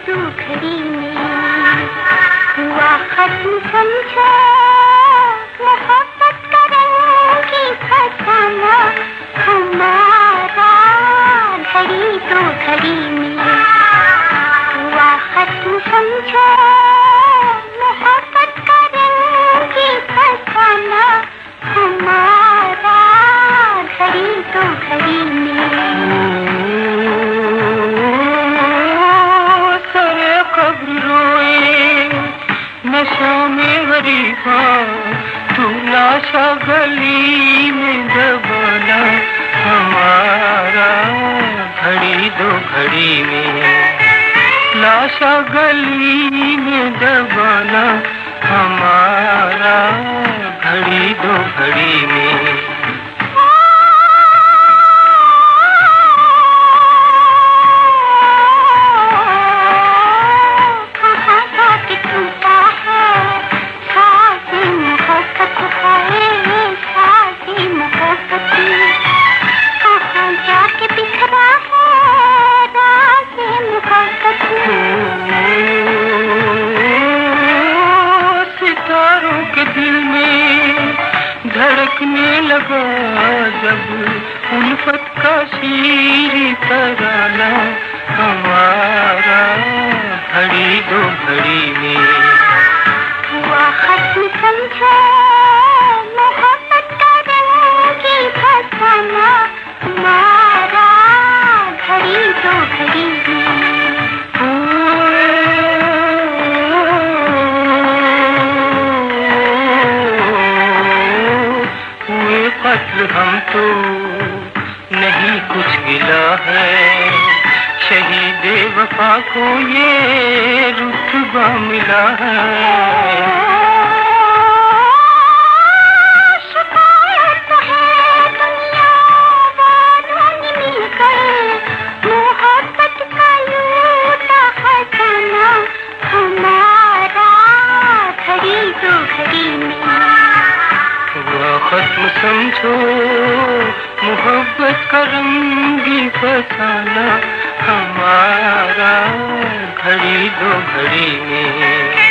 दो घड़ी में हुआ खत्म समझो मोहब्बत करेंगे फसाना हमारा घड़ी दो घड़ी में हुआ खत्म समझो मोहब्बत करेंगे फसाना हमारा घड़ी दो घड़ी में। नशा में हरीफा तू लाशा गली में दबाना हमारा घड़ी दो घड़ी में लाशा गली में दबाना हमारा घड़ी दो घड़ी में। धड़कने लगा जब उल्फत का शीरी तराना हमारा घड़ी दो घड़ी में हुआ खत्म समझो मोहब्बत करेंगे फसाना हमारा घड़ी दो घड़ी में। कत्ल हमको नहीं कुछ गिला है शहीद वफा को ये रुतबा मिला है। खत्म समझो मोहब्बत करेंगी फसाना हमारा घड़ी दो घड़ी में।